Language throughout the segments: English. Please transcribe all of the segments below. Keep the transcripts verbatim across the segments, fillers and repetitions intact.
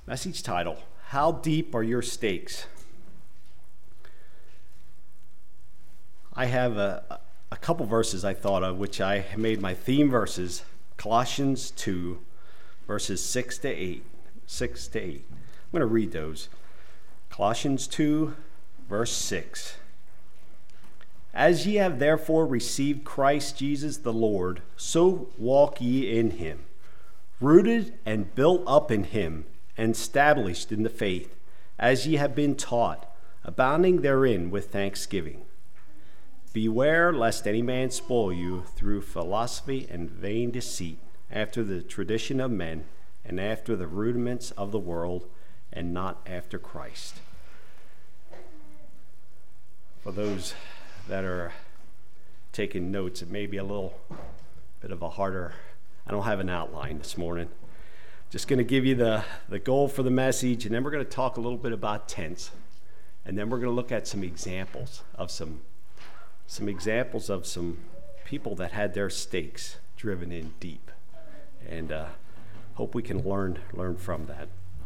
Message title, How Deep Are Your Stakes? I have a, a couple verses I thought of, which I made my theme verses, Colossians two, verses six to eight. six to eight. I'm going to read those. Colossians two, verse six. As ye have therefore received Christ Jesus the Lord, so walk ye in him, rooted and built up in him, and established in the faith, as ye have been taught, abounding therein with thanksgiving. Beware lest any man spoil you through philosophy and vain deceit, after the tradition of men, and after the rudiments of the world, and not after Christ. For those that are taking notes, it may be a little bit of a harder, I don't have an outline this morning. Just going to give you the, the goal for the message, and then we're going to talk a little bit about tents. And then we're going to look at some examples of some, some examples of some people that had their stakes driven in deep. And uh, hope we can learn, learn from that.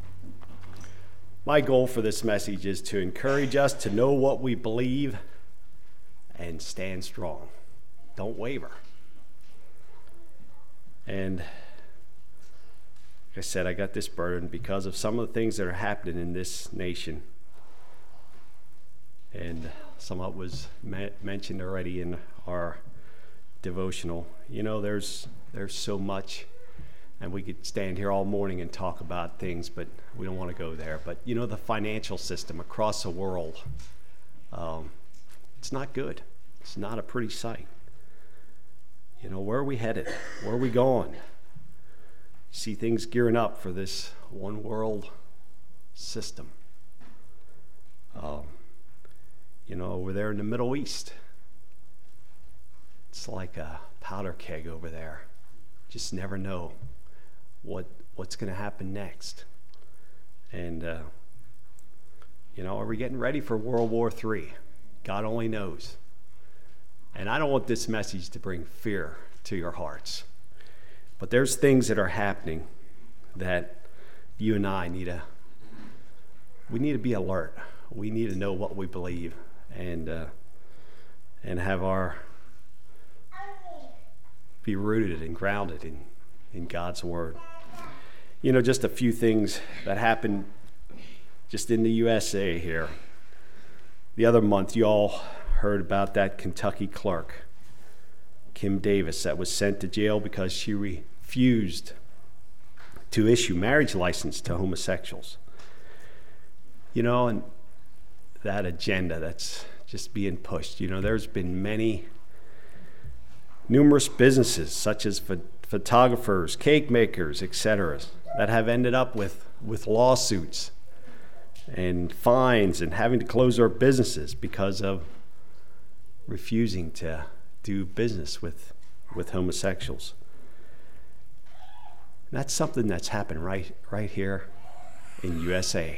My goal for this message is to encourage us to know what we believe and stand strong. Don't waver. And like I said, I got this burden because of some of the things that are happening in this nation. And some of it was ma- mentioned already in our devotional. You know, there's there's so much, and we could stand here all morning and talk about things, but we don't want to go there. But, you know, the financial system across the world, um, it's not good. It's not a pretty sight. You know, where are we headed? Where are we going? See things gearing up for this one world system. Um, you know, over there in the Middle East, it's like a powder keg over there. Just never know what what's going to happen next. And, uh, you know, are we getting ready for World War Three? God only knows. And I don't want this message to bring fear to your hearts. But there's things that are happening that you and I need to, we need to be alert. We need to know what we believe and uh, and have our, be rooted and grounded in, in God's Word. You know, just a few things that happened just in the U S A here. The other month, you all heard about that Kentucky clerk, Kim Davis, that was sent to jail because she refused to issue marriage license to homosexuals. You know, and that agenda that's just being pushed. You know, there's been many, numerous businesses such as ph- photographers, cake makers, et cetera, that have ended up with, with lawsuits and fines and having to close their businesses because of refusing to do business with, with homosexuals. And that's something that's happened right, right here in U S A.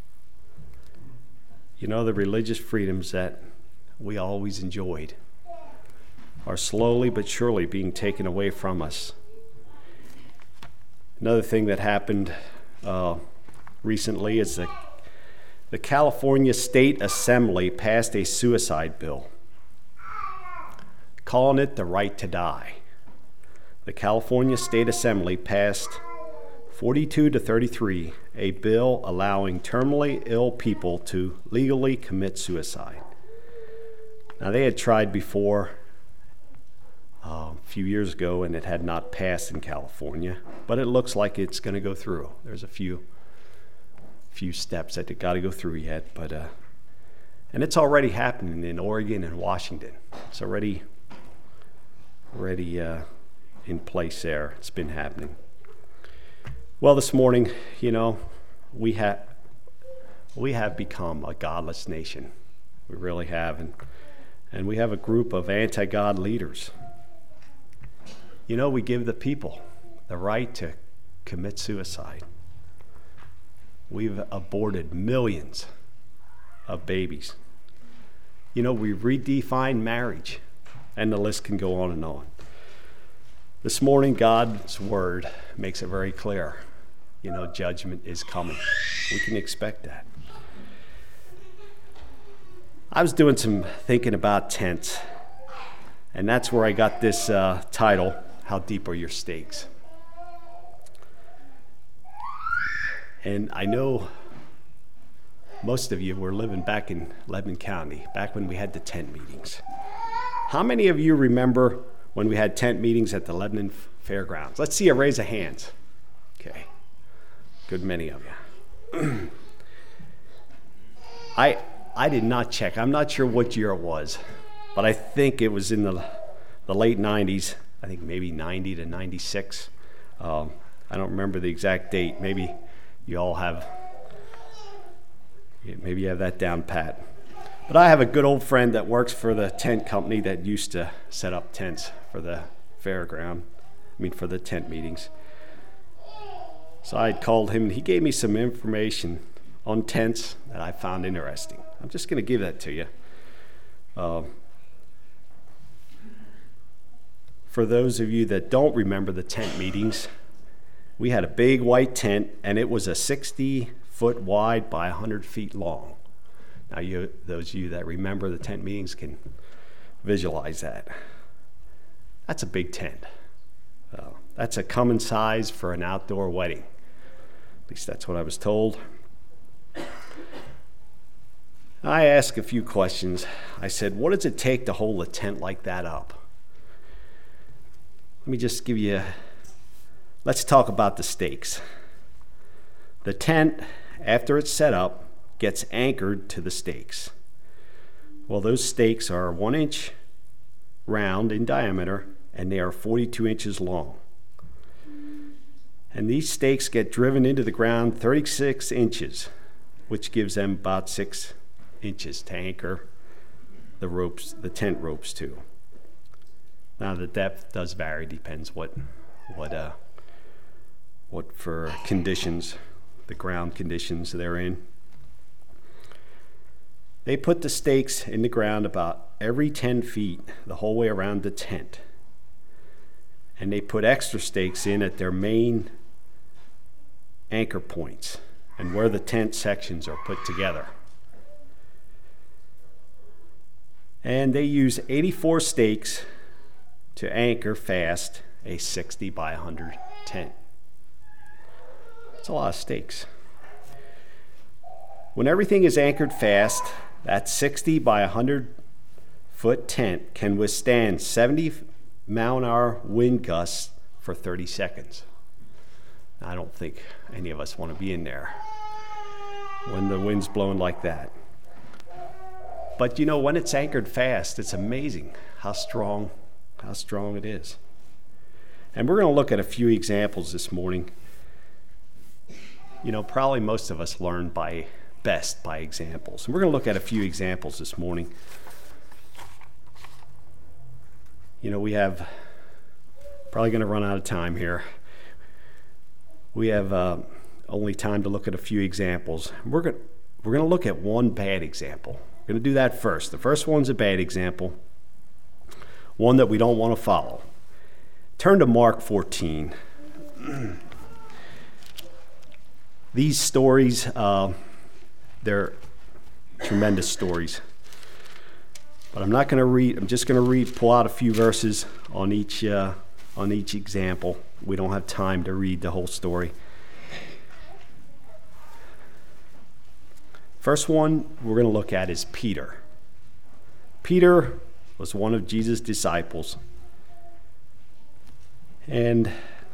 You know, the religious freedoms that we always enjoyed are slowly but surely being taken away from us. Another thing that happened uh, recently is that the California State Assembly passed a suicide bill, calling it the right to die. The California State Assembly passed forty-two to thirty-three, a bill allowing terminally ill people to legally commit suicide. Now, they had tried before uh, a few years ago, and it had not passed in California, but it looks like it's going to go through. There's a few few steps that it got to go through yet, but uh, and it's already happening in Oregon and Washington. It's already already uh, in place there. It's been happening. Well, this morning, you know, we have we have become a godless nation. We really have, and and we have a group of anti-God leaders. You know, we give the people the right to commit suicide. We've aborted millions of babies. You know, we redefined marriage, and the list can go on and on. This morning, God's Word makes it very clear you know, judgment is coming. We can expect that. I was doing some thinking about tents, and that's where I got this uh, title, How Deep Are Your Stakes? And I know most of you were living back in Lebanon County, back when we had the tent meetings. How many of you remember when we had tent meetings at the Lebanon Fairgrounds? Let's see a raise of hands. Okay, good many of you. I I did not check. I'm not sure what year it was, but I think it was in the the late nineties. I think maybe ninety to ninety-six. Um, I don't remember the exact date. Maybe you all have, maybe you have that down pat. But I have a good old friend that works for the tent company that used to set up tents for the fairground. I mean, for the tent meetings. So I had called him, and he gave me some information on tents that I found interesting. I'm just going to give that to you. Uh, for those of you that don't remember the tent meetings, we had a big white tent, and it was a sixty foot wide by one hundred feet long. Now, you, those of you that remember the tent meetings can visualize that. That's a big tent. Uh, that's a common size for an outdoor wedding. At least that's what I was told. I asked a few questions. I said, what does it take to hold a tent like that up? Let me just give you, a, let's talk about the stakes. The tent, after it's set up, gets anchored to the stakes. Well, those stakes are one inch round in diameter, and they are forty-two inches long. And these stakes get driven into the ground thirty-six inches, which gives them about six inches to anchor the ropes, the tent ropes to. Now, the depth does vary, depends what, what, uh, what for conditions, the ground conditions they're in. They put the stakes in the ground about every ten feet, the whole way around the tent. And they put extra stakes in at their main anchor points and where the tent sections are put together. And they use eighty-four stakes to anchor fast a sixty by one hundred tent. That's a lot of stakes. When everything is anchored fast, that sixty by one hundred foot tent can withstand seventy mile an hour wind gusts for thirty seconds. I don't think any of us want to be in there when the wind's blowing like that. But you know, when it's anchored fast, it's amazing how strong, how strong it is. And we're going to look at a few examples this morning. You know, probably most of us learn by best by examples. And we're going to look at a few examples this morning. You know, we have, probably going to run out of time here. We have uh, only time to look at a few examples. We're going we're going to look at one bad example. We're going to do that first. The first one's a bad example, one that we don't want to follow. Turn to Mark fourteen. These stories, uh, they're tremendous stories. But I'm not going to read, I'm just going to read, pull out a few verses on each, uh, on each example. We don't have time to read the whole story. First one we're going to look at is Peter. Peter was one of Jesus' disciples. And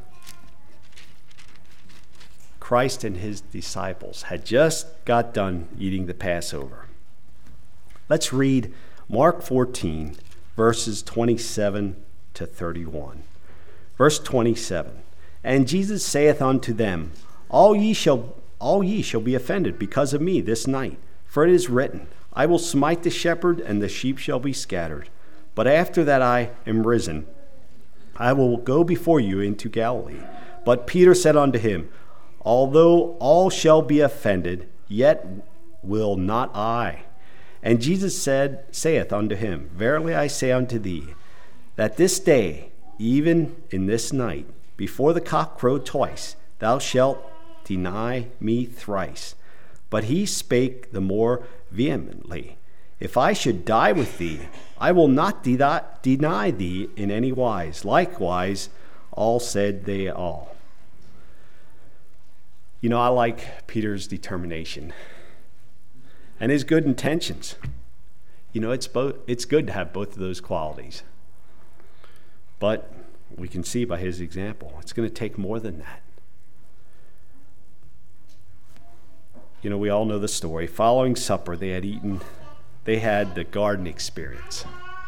Christ and his disciples had just got done eating the Passover. Let's read Mark fourteen, verses twenty-seven to thirty-one. Verse twenty-seven. And Jesus saith unto them, All ye shall all ye shall be offended because of me this night. For it is written, I will smite the shepherd, and the sheep shall be scattered. But after that I am risen, I will go before you into Galilee. But Peter said unto him, Although all shall be offended, yet will not I. And Jesus said, saith unto him, Verily I say unto thee, that this day, even in this night, before the cock crow twice, thou shalt deny me thrice. But he spake the more vehemently, If I should die with thee, I will not de- deny thee in any wise. Likewise, all said they all. You know, I like Peter's determination and his good intentions. You know, it's both. It's good to have both of those qualities. But we can see by his example, it's going to take more than that. You know, we all know the story. Following supper, they had eaten, they had the garden experience.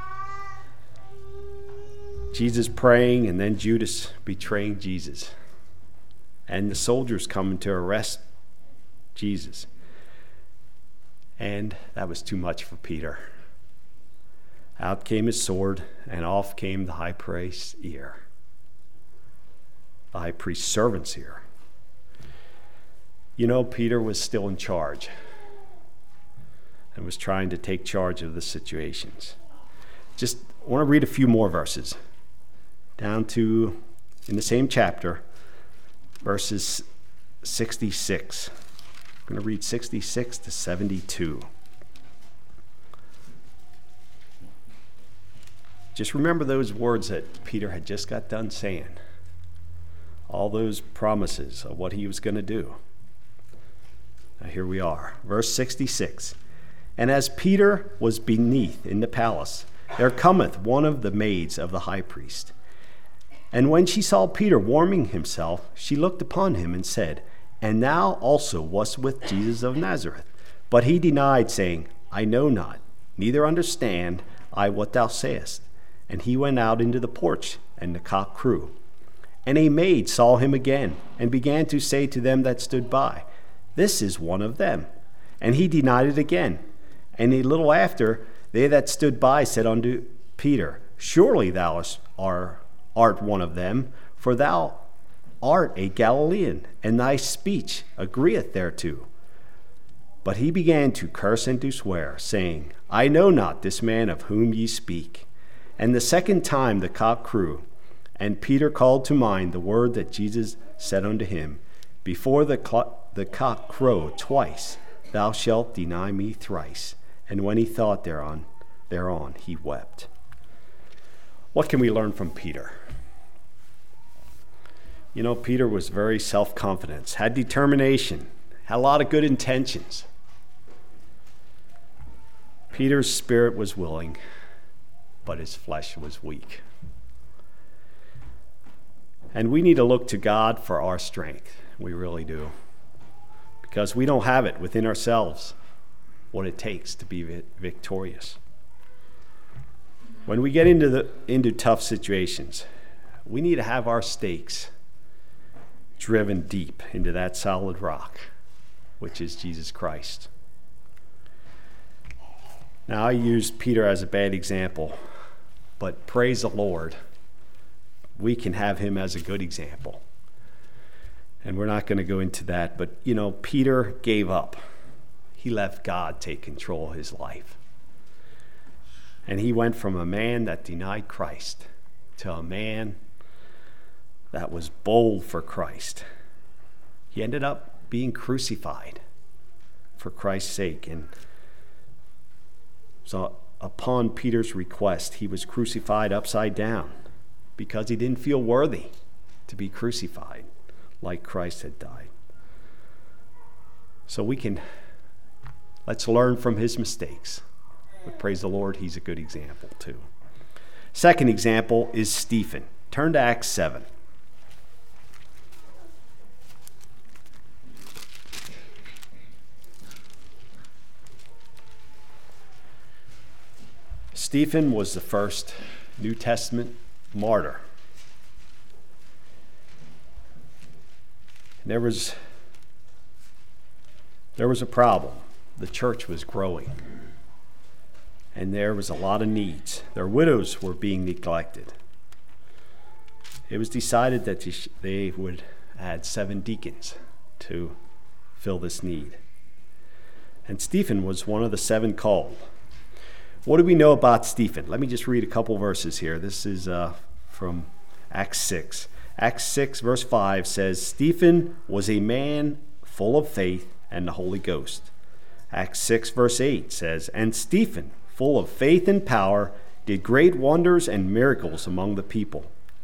Jesus praying, and then Judas betraying Jesus. And the soldiers coming to arrest Jesus. And that was too much for Peter. Out came his sword, and off came the high priest's ear. The high priest's servant's ear. You know, Peter was still in charge and was trying to take charge of the situations. Just want to read a few more verses. Down to, in the same chapter, verses sixty-six. I'm going to read sixty-six to seventy-two. Just remember those words that Peter had just got done saying. All those promises of what he was going to do. Now here we are. Verse sixty-six. And as Peter was beneath in the palace, there cometh one of the maids of the high priest. And when she saw Peter warming himself, she looked upon him and said, And thou also wast with Jesus of Nazareth. But he denied, saying, I know not, neither understand I what thou sayest. And he went out into the porch, and the cock crew. And a maid saw him again, and began to say to them that stood by, This is one of them. And he denied it again. And a little after, they that stood by said unto Peter, Surely thou art one of them, for thou art a Galilean, and thy speech agreeth thereto. But he began to curse and to swear, saying, I know not this man of whom ye speak. And the second time the cock crew, and Peter called to mind the word that Jesus said unto him, Before the, cl- the cock crow twice, thou shalt deny me thrice. And when he thought thereon, thereon he wept. What can we learn from Peter? You know, Peter was very self-confident, had determination, had a lot of good intentions. Peter's spirit was willing, but his flesh was weak. And we need to look to God for our strength. We really do. Because we don't have it within ourselves what it takes to be victorious. When we get into the into tough situations, we need to have our stakes driven deep into that solid rock, which is Jesus Christ. Now, I used Peter as a bad example, but praise the Lord, we can have him as a good example. And we're not going to go into that, but, you know, Peter gave up. He let God take control of his life. And he went from a man that denied Christ to a man that was bold for Christ. He ended up being crucified for Christ's sake. And so upon Peter's request, he was crucified upside down because he didn't feel worthy to be crucified like Christ had died. So we can, let's learn from his mistakes. But praise the Lord, he's a good example too. Second example is Stephen. Turn to Acts seven. Stephen was the first New Testament martyr. There was, there was a problem. The church was growing. And there was a lot of needs. Their widows were being neglected. It was decided that they would add seven deacons to fill this need. And Stephen was one of the seven called. What do we know about Stephen? Let me just read a couple verses here. This is uh, from Acts six. Acts six, verse five says, Stephen was a man full of faith and the Holy Ghost. Acts six, verse eight says, and Stephen, full of faith and power, did great wonders and miracles among the people.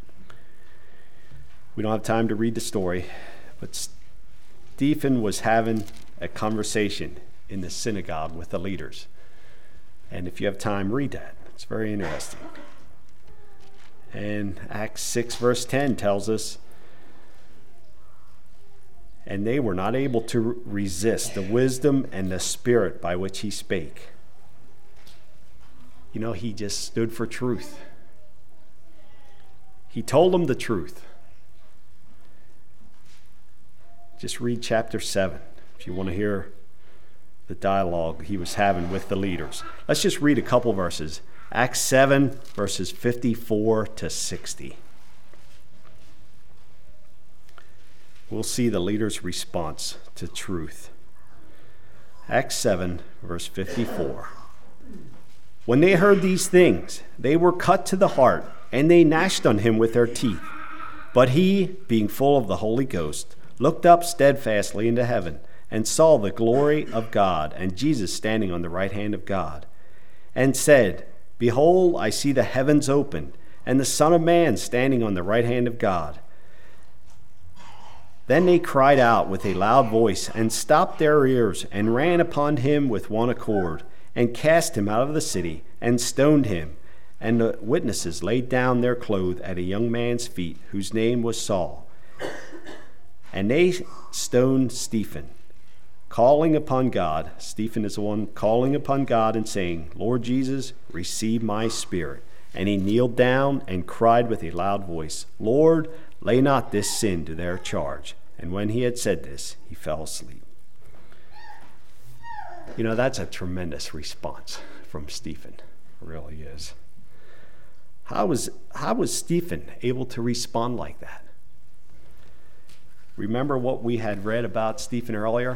We don't have time to read the story, but Stephen was having a conversation in the synagogue with the leaders. And if you have time, read that. It's very interesting. And Acts six, verse ten tells us, and they were not able to resist the wisdom and the spirit by which he spake. You know, he just stood for truth. He told them the truth. Just read chapter seven if you want to hear the dialogue he was having with the leaders. Let's just read a couple verses. Acts seven, verses fifty-four to sixty. We'll see the leader's response to truth. Acts seven, verse fifty-four. When they heard these things, they were cut to the heart, and they gnashed on him with their teeth. But he, being full of the Holy Ghost, looked up steadfastly into heaven, and saw the glory of God, and Jesus standing on the right hand of God, and said, Behold, I see the heavens opened, and the Son of Man standing on the right hand of God. Then they cried out with a loud voice, and stopped their ears, and ran upon him with one accord, and cast him out of the city, and stoned him. And the witnesses laid down their clothes at a young man's feet, whose name was Saul. And they stoned Stephen, calling upon God. Stephen is the one calling upon God and saying, Lord Jesus, receive my spirit. And he kneeled down and cried with a loud voice, Lord, lay not this sin to their charge. And when he had said this, he fell asleep. You know, that's a tremendous response from Stephen. It really is. How was, how was Stephen able to respond like that? Remember what we had read about Stephen earlier?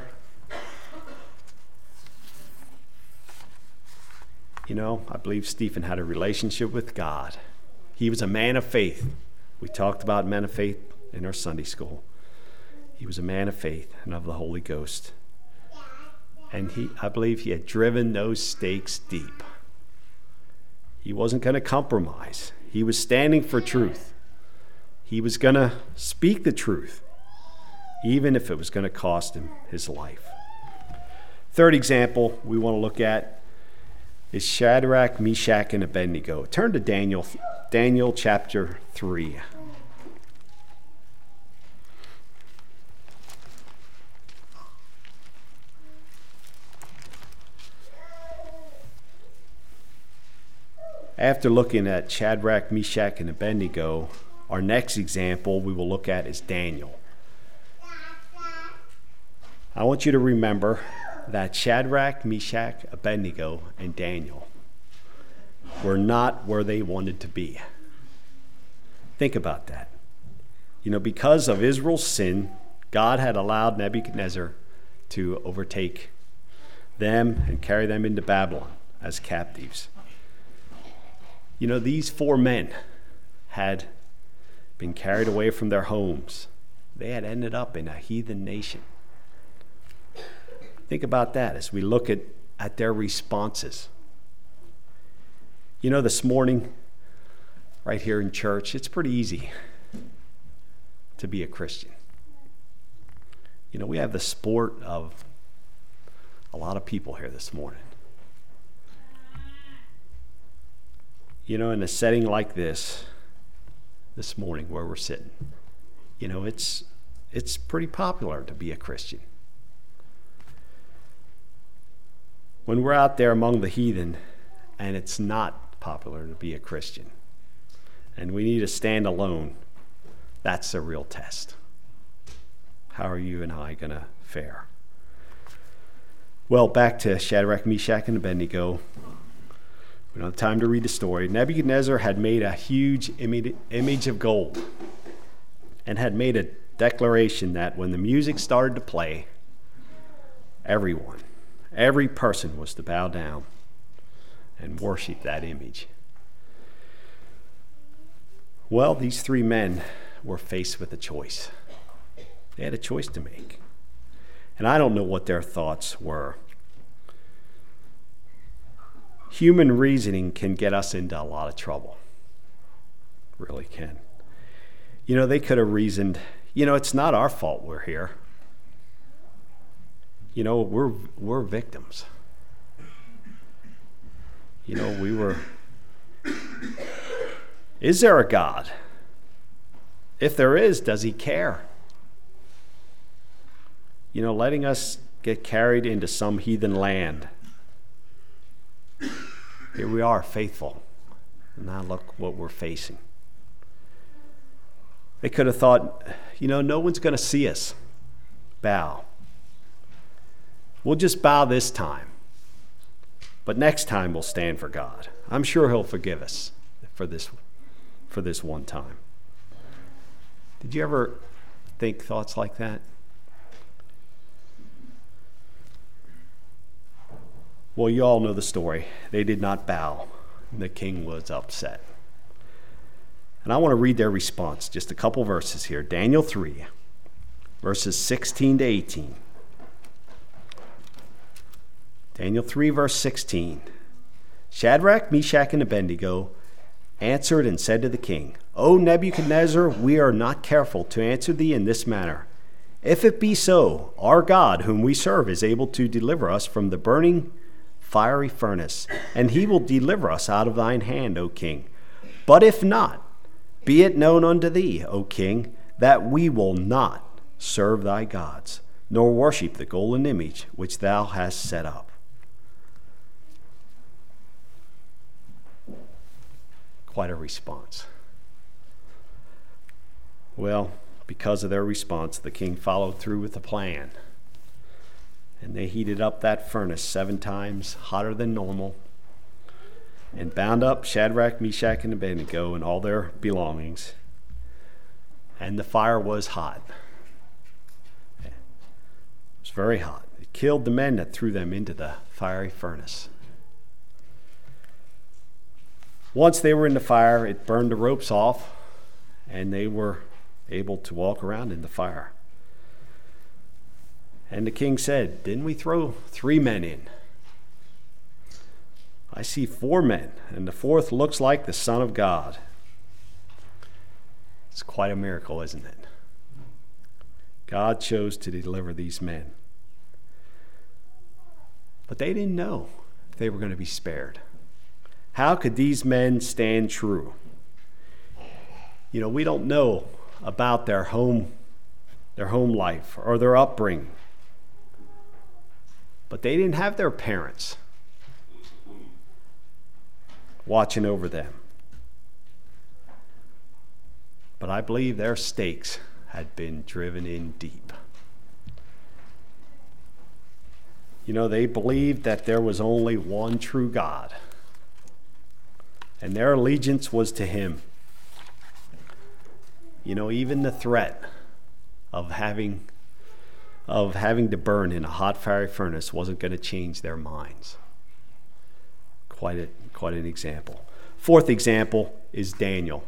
You know, I believe Stephen had a relationship with God. He was a man of faith. We talked about men of faith in our Sunday school. He was a man of faith and of the Holy Ghost. And he, I believe he had driven those stakes deep. He wasn't going to compromise. He was standing for truth. He was going to speak the truth, even if it was going to cost him his life. Third example we want to look at is Shadrach, Meshach, and Abednego. Turn to Daniel, Daniel chapter three. After looking at Shadrach, Meshach, and Abednego, our next example we will look at is Daniel. I want you to remember that Shadrach, Meshach, Abednego, and Daniel were not where they wanted to be. Think about that. You know, because of Israel's sin, God had allowed Nebuchadnezzar to overtake them and carry them into Babylon as captives. You know, these four men had been carried away from their homes. They had ended up in a heathen nation. Think about that as we look at, at their responses. You know, this morning, right here in church, it's pretty easy to be a Christian. You know, we have the support of a lot of people here this morning. You know, in a setting like this, this morning where we're sitting, you know, it's it's pretty popular to be a Christian. When we're out there among the heathen and it's not popular to be a Christian and we need to stand alone, that's a real test. How are you and I going to fare? Well, back to Shadrach, Meshach, and Abednego. We don't have time to read the story. Nebuchadnezzar had made a huge image of gold and had made a declaration that when the music started to play, everyone, every person was to bow down and worship that image. Well, these three men were faced with a choice. They had a choice to make. And I don't know what their thoughts were. Human reasoning can get us into a lot of trouble. Really can. You know, they could have reasoned, you know, it's not our fault we're here. You know, we're we're victims. You know, we were... Is there a God? If there is, does he care? You know, letting us get carried into some heathen land. Here we are, faithful. And now look what we're facing. They could have thought, you know, no one's going to see us bow. We'll just bow this time. But next time we'll stand for God. I'm sure he'll forgive us for this, for this one time. Did you ever think thoughts like that? Well, you all know the story. They did not bow. The king was upset. And I want to read their response, just a couple verses here. Daniel three, verses sixteen to eighteen. Daniel three, verse sixteen. Shadrach, Meshach, and Abednego answered and said to the king, O Nebuchadnezzar, we are not careful to answer thee in this manner. If it be so, our God, whom we serve, is able to deliver us from the burning fiery furnace, and he will deliver us out of thine hand, O king. But if not, be it known unto thee, O king, that we will not serve thy gods, nor worship the golden image which thou hast set up. Quite a response. Well, because of their response, the king followed through with the plan. And they heated up that furnace seven times hotter than normal and bound up Shadrach, Meshach, and Abednego and all their belongings. And the fire was hot. It was very hot. It killed the men that threw them into the fiery furnace. Once they were in the fire, it burned the ropes off, and they were able to walk around in the fire. And the king said, didn't we throw three men in? I see four men, and the fourth looks like the Son of God. It's quite a miracle, isn't it? God chose to deliver these men. But they didn't know if they were going to be spared. How could these men stand true? You know, we don't know about their home, their home life or their upbringing. But they didn't have their parents watching over them. But I believe their stakes had been driven in deep. You know, they believed that there was only one true God, and their allegiance was to him. You know, even the threat of having of having to burn in a hot fiery furnace wasn't going to change their minds. Quite a, quite an example. Fourth example is Daniel.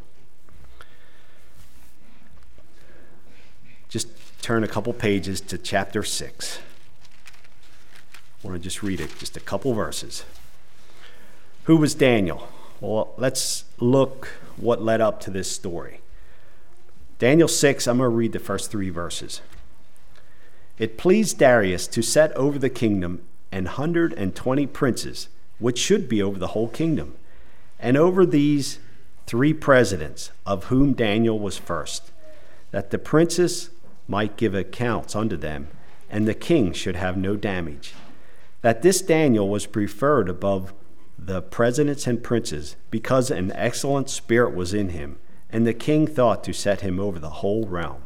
Just turn a couple pages to chapter six. I want to just read it, just a couple verses. Who was Daniel? Well, let's look what led up to this story. Daniel six, I'm going to read the first three verses. It pleased Darius to set over the kingdom an hundred and twenty princes, which should be over the whole kingdom, and over these three presidents, of whom Daniel was first, that the princes might give accounts unto them, and the king should have no damage. That this Daniel was preferred above the presidents and princes, because an excellent spirit was in him, and the king thought to set him over the whole realm.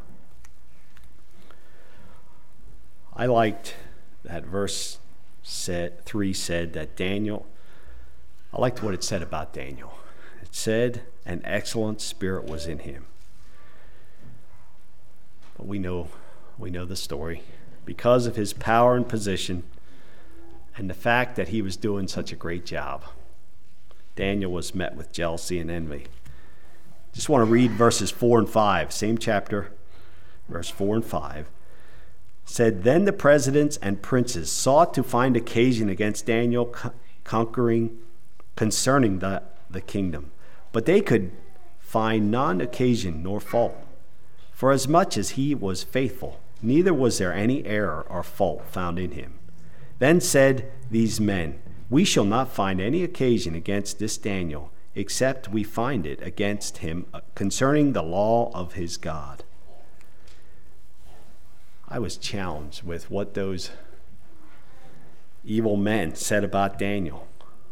I liked that verse said, three said that Daniel, I liked what it said about Daniel. It said an excellent spirit was in him. But we know, we know the story. Because of his power and position and the fact that he was doing such a great job, Daniel was met with jealousy and envy. Just want to read verses four and five, same chapter, verse four and five. Said, then the presidents and princes sought to find occasion against Daniel co- conquering concerning the, the kingdom, but they could find none occasion nor fault. For as much as he was faithful, neither was there any error or fault found in him. Then said these men, we shall not find any occasion against this Daniel, except we find it against him concerning the law of his God. I was challenged with what those evil men said about Daniel.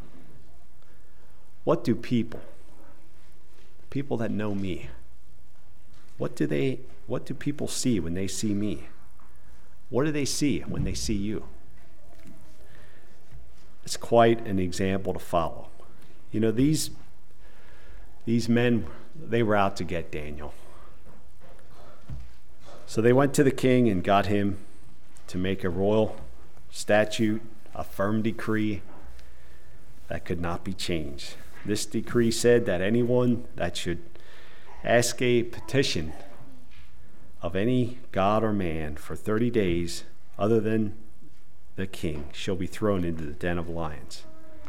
What do people, people that know me, what do they, what do people see when they see me? What do they see when they see you? It's quite an example to follow. You know, these These men, they were out to get Daniel. So they went to the king and got him to make a royal statute, a firm decree that could not be changed. This decree said that anyone that should ask a petition of any god or man for thirty days other than the king shall be thrown into the den of lions.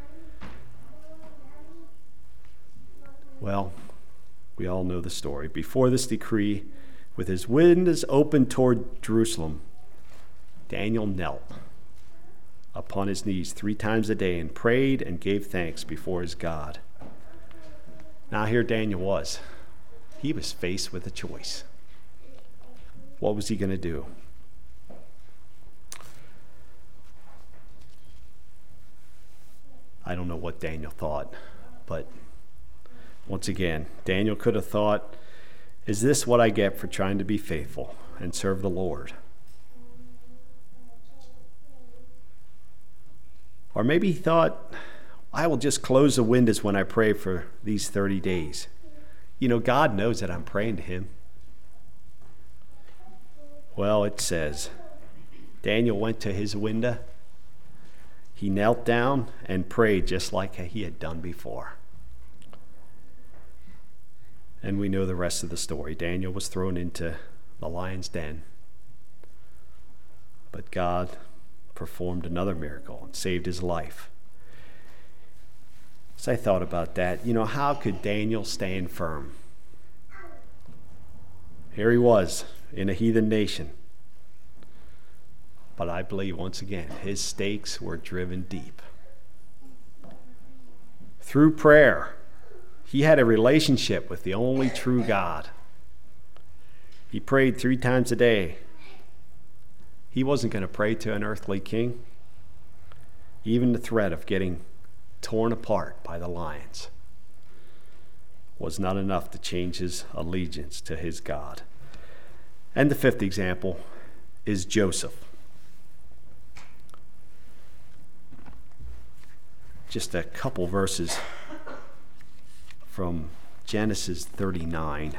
Well, we all know the story. Before this decree, with his windows open toward Jerusalem, Daniel knelt upon his knees three times a day and prayed and gave thanks before his God. Now here Daniel was. He was faced with a choice. What was he going to do? I don't know what Daniel thought, but once again, Daniel could have thought, is this what I get for trying to be faithful and serve the Lord? Or maybe he thought, I will just close the windows when I pray for these thirty days. You know, God knows that I'm praying to him. Well, it says, Daniel went to his window. He knelt down and prayed just like he had done before. And we know the rest of the story. Daniel was thrown into the lion's den. But God performed another miracle and saved his life. As I thought about that, you know, how could Daniel stand firm? Here he was in a heathen nation. But I believe, once again, his stakes were driven deep. Through prayer, he had a relationship with the only true God. He prayed three times a day. He wasn't going to pray to an earthly king. Even the threat of getting torn apart by the lions was not enough to change his allegiance to his God. And the fifth example is Joseph. Just a couple verses from Genesis thirty-nine.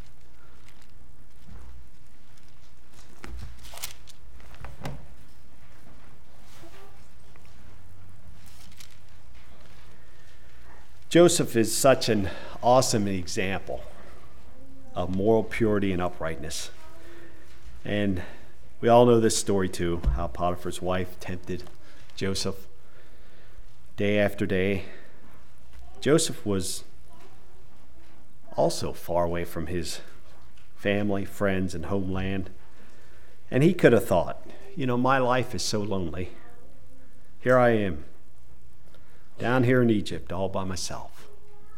Joseph is such an awesome example of moral purity and uprightness. And we all know this story too, how Potiphar's wife tempted Joseph day after day. Joseph was also far away from his family, friends, and homeland. And he could have thought, you know, my life is so lonely. Here I am, down here in Egypt, all by myself.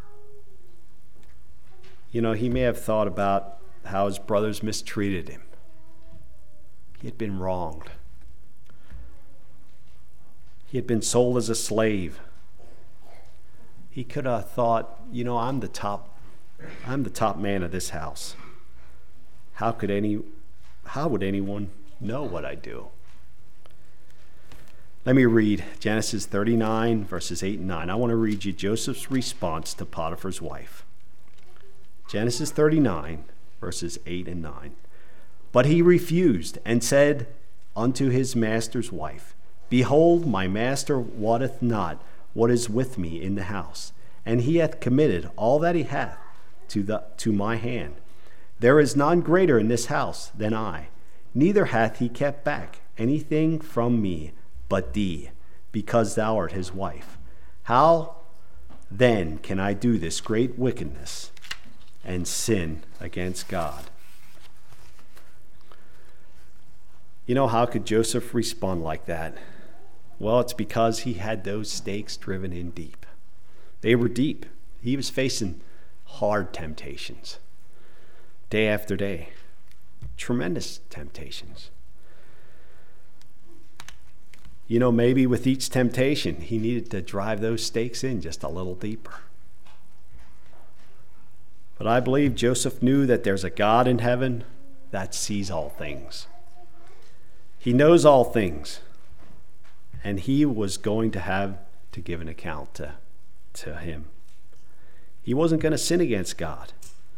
You know, he may have thought about how his brothers mistreated him. He had been wronged. He had been sold as a slave. He could have thought, you know, I'm the top I'm the top man of this house. How could any how would anyone know what I do? Let me read Genesis thirty-nine, verses eight and nine. I want to read you Joseph's response to Potiphar's wife. Genesis thirty-nine, verses eight and nine. But he refused and said unto his master's wife, Behold, my master wotteth not what is with me in the house, and he hath committed all that he hath to, the, to my hand. There is none greater in this house than I, neither hath he kept back anything from me but thee, because thou art his wife. How then can I do this great wickedness and sin against God? You know, how could Joseph respond like that? Well, it's because he had those stakes driven in deep. They were deep. He was facing hard temptations, day after day. Tremendous temptations. You know, maybe with each temptation, he needed to drive those stakes in just a little deeper. But I believe Joseph knew that there's a God in heaven that sees all things. He knows all things. And he was going to have to give an account to, to him. He wasn't going to sin against God.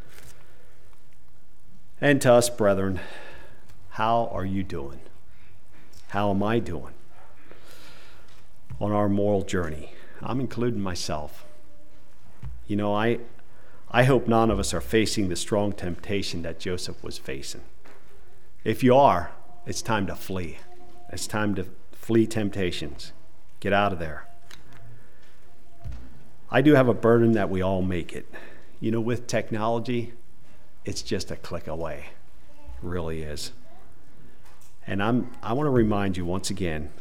And to us, brethren, how are you doing? How am I doing on our moral journey? I'm including myself. You know, I, I hope none of us are facing the strong temptation that Joseph was facing. If you are, it's time to flee. It's time to flee temptations. Get out of there. I do have a burden that we all make it. You know, with technology, it's just a click away. It really is. And I'm I want to remind you once again,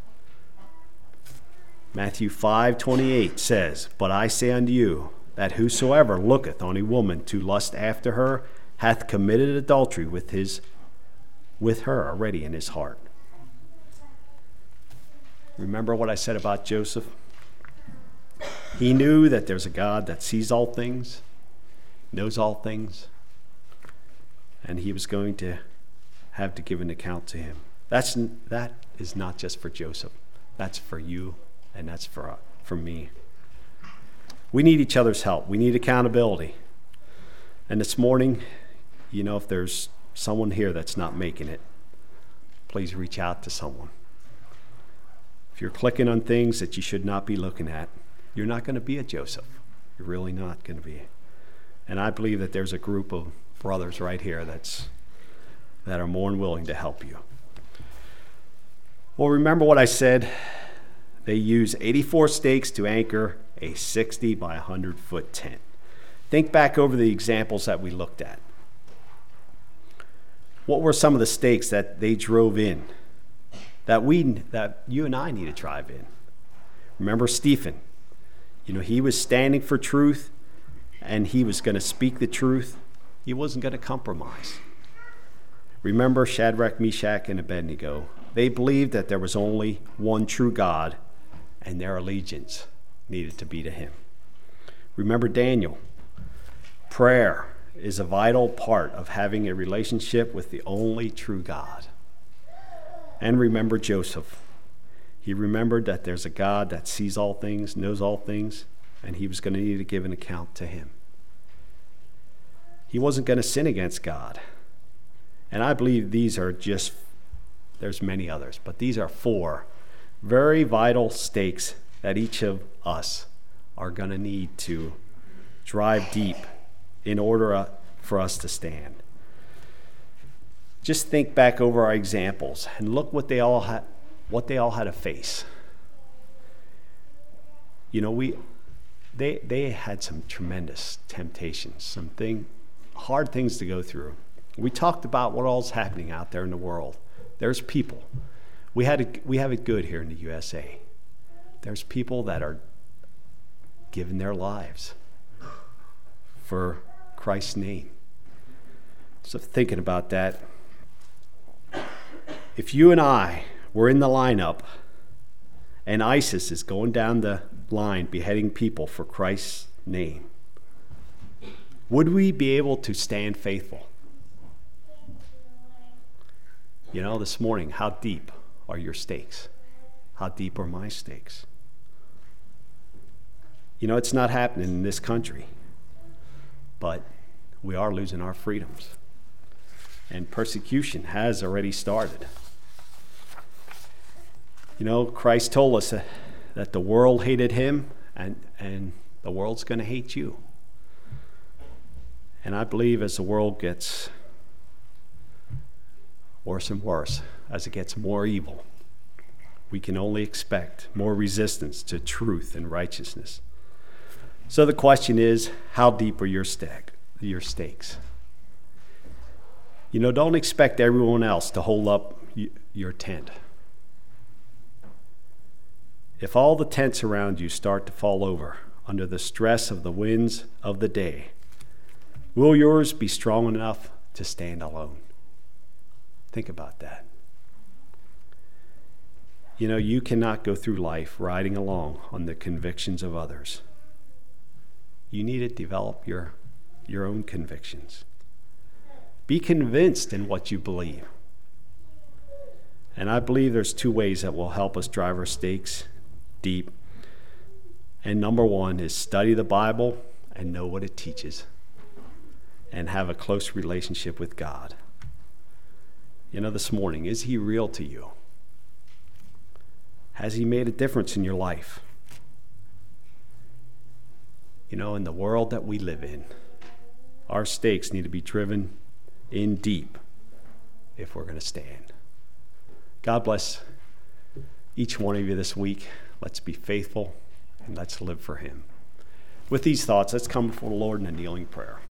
Matthew five twenty-eight says, "But I say unto you, that whosoever looketh on a woman to lust after her hath committed adultery with his with her already in his heart." Remember what I said about Joseph? He knew that there's a God that sees all things, knows all things, and he was going to have to give an account to him. That's that is not just for Joseph. That's for you, and that's for, for me. We need each other's help. We need accountability. And this morning, you know, if there's someone here that's not making it, please reach out to someone. If you're clicking on things that you should not be looking at, you're not going to be a Joseph. You're really not going to be. And I believe that there's a group of brothers right here that's that are more than willing to help you. Well, remember what I said. They use eighty-four stakes to anchor a sixty by one hundred foot tent. Think back over the examples that we looked at. What were some of the stakes that they drove in that we that you and I need to drive in? Remember Stephen. You know, he was standing for truth, and he was going to speak the truth. He wasn't going to compromise. Remember Shadrach, Meshach, and Abednego. They believed that there was only one true God, and their allegiance needed to be to him. Remember Daniel. Prayer is a vital part of having a relationship with the only true God. And remember Joseph. He remembered that there's a God that sees all things, knows all things, and he was going to need to give an account to him. He wasn't going to sin against God. And I believe these are just, there's many others, but these are four very vital stakes that each of us are going to need to drive deep in order for us to stand. Just think back over our examples and look what they all had, what they all had to face. You know, we they they had some tremendous temptations, some thing, hard things to go through. We talked about what all's happening out there in the world. There's people. We had a, we have it good here in the U S A. There's people that are giving their lives for Christ's name. So thinking about that, if you and I were in the lineup and ISIS is going down the line beheading people for Christ's name, would we be able to stand faithful? You know, this morning, how deep are your stakes? How deep are my stakes? You know, it's not happening in this country, but we are losing our freedoms. And persecution has already started. You know, Christ told us that, that the world hated him, and, and the world's going to hate you. And I believe as the world gets worse and worse, as it gets more evil, we can only expect more resistance to truth and righteousness. So the question is, how deep are your stake, your stakes? You know, don't expect everyone else to hold up your tent. If all the tents around you start to fall over under the stress of the winds of the day, will yours be strong enough to stand alone? Think about that. You know, you cannot go through life riding along on the convictions of others. You need to develop your, your own convictions. Be convinced in what you believe. And I believe there's two ways that will help us drive our stakes deep. And number one is study the Bible and know what it teaches, and have a close relationship with God. You know, this morning, is he real to you? Has he made a difference in your life? You know, in the world that we live in, our stakes need to be driven in deep if we're going to stand. God bless each one of you this week. Let's be faithful and let's live for him. With these thoughts, let's come before the Lord in a kneeling prayer.